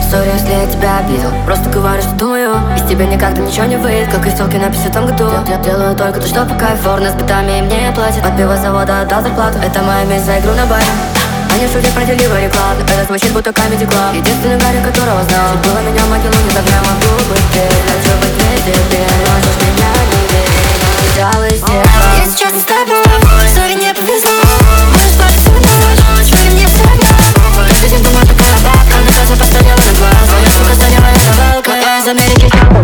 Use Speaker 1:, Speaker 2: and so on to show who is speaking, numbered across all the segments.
Speaker 1: сори, если я тебя обидел. Просто говорю, что думаю, без тебя никогда ничего не выйдет. Как и ссылки на 50-м году. Я делаю только то, что по кайфу. Форма с битами и мне не платят. От пива завода отдал зарплату. Это моя месть за игру на баре. Они шутят про деливери клаб, но это звучит будто Comedy Club. Единственный Гарри, которого знал. Чуть было меня в могилу не загнал. Могу быть ты, хочу быть не тебе. Можешь меня не верить, взял и сделал.
Speaker 2: Я сейчас с тобой, сори, не повезло. Можешь плакать со мной, сори, мне все равно. Жизнь думаю, такая бабка, на глаза поставила на глаз. Моя сука заняла эта валка, я из Америки.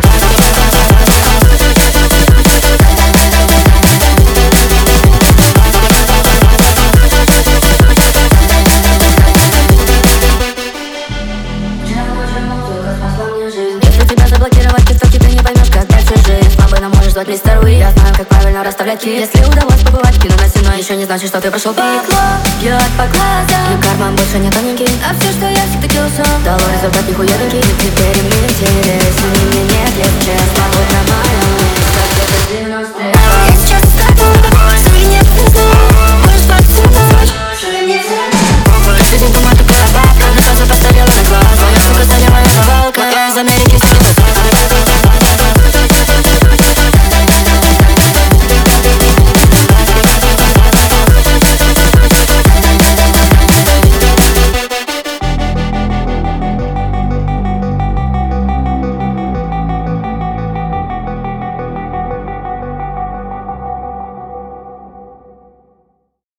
Speaker 1: Мистер Уи, я знаю, как правильно расставлять ки. Если удалось побывать в кино на стеной, еще не значит, что ты прошел пик.
Speaker 2: Бьет по глазам,
Speaker 1: и карман больше не тоненький.
Speaker 2: а все, что я всегда килсом.
Speaker 1: Дало результат нихуевенький. Теперь им интересен, мне нет, если честно. Вот на